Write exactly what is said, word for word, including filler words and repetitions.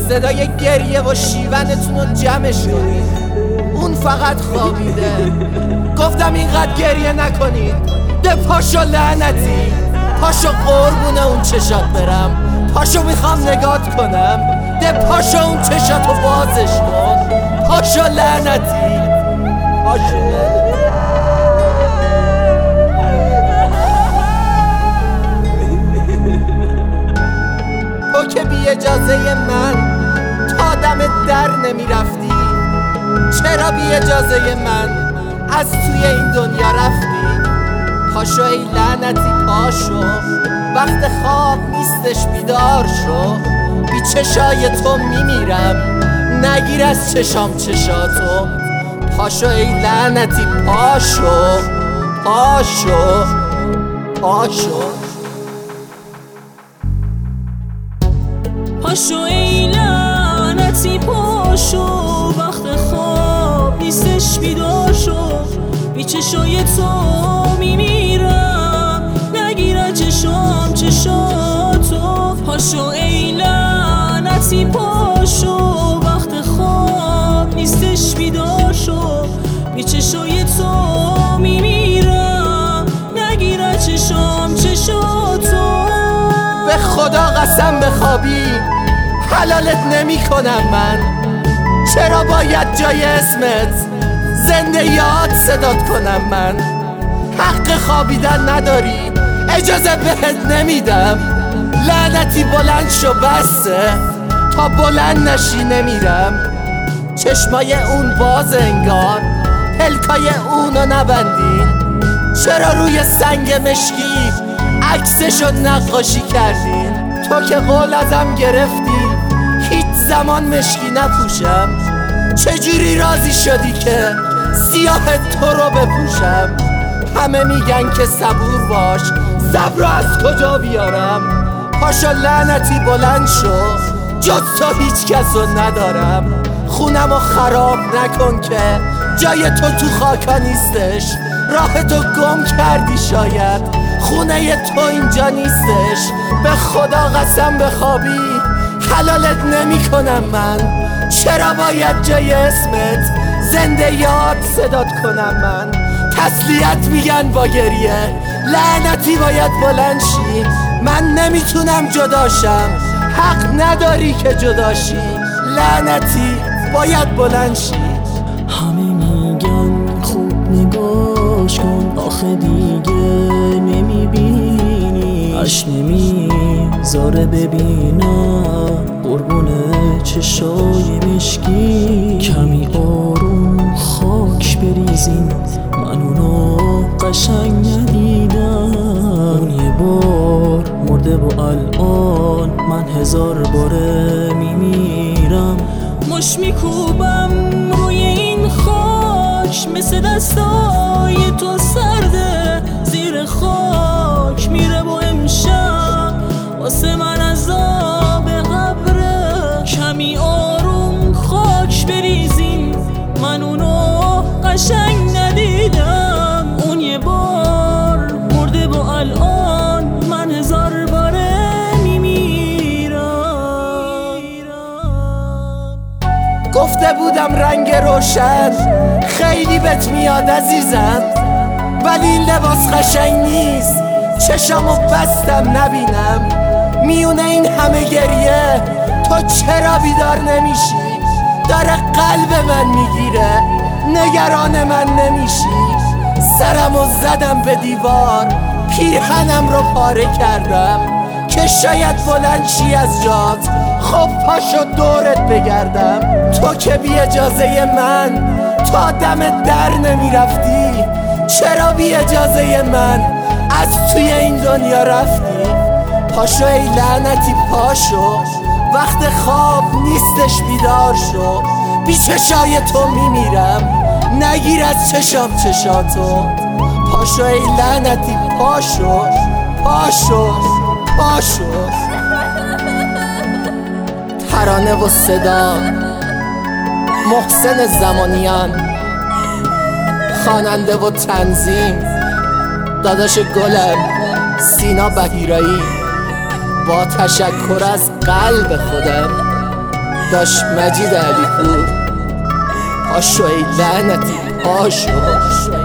صدای گریه و شیونتون رو جمعش کنید. اون فقط خوابیده. گفتم اینقدر گریه نکنید. ده پاشو لعنتی، پاشو قربونه اون چشات برم، پاشو میخوام نگات کنم. ده پاشو اون چشاتو بازش کن، پاشو لعنتی، پاشو لعنتی. تو که بی اجازه من تا دم در نمی رفتی، چرا بی اجازه من از توی این دنیا رفتی؟ پاشو ای لعنتی پاشو، وقت خواب نیستش بیدار شو. بی چشای تو میمیرم، نگیر از چشام چشاتو. پاشو ای لعنتی پاشو، پاشو پاشو پاشو ای لعنتی پاشو، وقت خواب نیستش بیدار شو. بی چشای تو میمیرم، نگیر چشام چشاتو. پاشو ای لعنتی پاشو، وقت خواب نیستش بیدار شو. بی چشای تو میمیرم، نگیر چشام چشاتو. به خدا قسم بخوابی حلالت نمی کنم من. چرا باید جای اسمت زنده یاد صدات کنم من؟ حق خوابیدن نداری، اجازه بهت نمیدم. لعنتی بلند شو بسه، تا بلند نشی نمیرم. چشمای اون باز انگار، پلکای اونو نبندین. چرا روی سنگ مشکی عکسشو نقاشی کردین؟ تو که قول ازم گرفتی هیچ زمان مشکی نپوشم. چجوری راضی شدی که سیاه تو رو بپوشم؟ همه میگن که صبور باش، صبر از کجا بیارم؟ پاشو لعنتی بلند شو، جز تو هیچ کسو ندارم. خونمو خراب نکن که جای تو تو خاکا نیستش. راه تو گم کردی شاید، خونه تو اینجا نیستش. به خدا قسم بخوابی حلالت نمی کنم من. چرا باید جای اسمت زنده یاد صدات کنم من؟ تسلیت میگن با گریه، لعنتی باید بلند شی. من نمیتونم جداشم، حق نداری که جداشی. لعنتی باید بلند شی. همه میگن خوب نگاش کن، آخه دیگه نمیبینی. عشق نمیذاره ببینم قربون چشای مشکی. کمی آروم خاک بریزین، من اونو قشنگ ندیدم. اون یه بار مرده و الان من هزار باره میمیرم. مش میکوبم روی این خاک، مثل دستای تو سرده زیر خاک میره. و امشب واسه من عذاب قبره. کمی آروم خاک بریزین، من اونو قشنگ ندیدم. اون یه بار مرده و الان من هزار باره میمیرم. گفته بودم رنگ روشن خیلی بهت میاد عزیزم، ولی این لباس قشنگ نیست. چشامو بستم نبینم میونه این همه گریه. تو چرا بیدار نمیشی؟ داره قلب من میگیره، نگران من نمیشی؟ سرمو زدم به دیوار، پیرهنم رو پاره کردم که شاید بلند شی از جات. خب پاشو دورت بگردم. تو که بی اجازه من تا دم در نمیرفتی، چرا بی اجازه من از توی این دنیا رفتی؟ پاشو ای لعنتی پاشو، وقت خواب نیستش بیدار شو. بی چشای تو میمیرم، نگیر از چشام چشاتو. پاشو ای لعنتی پاشو، پاشو پاشو. ترانه و صدا محسن زمانیان، خواننده و تنظیم داداش گلم سینا بهیرایی. با تشکر از قلب خودم. داشت مجید علی پور. پاشو ای لعنتی پاشو.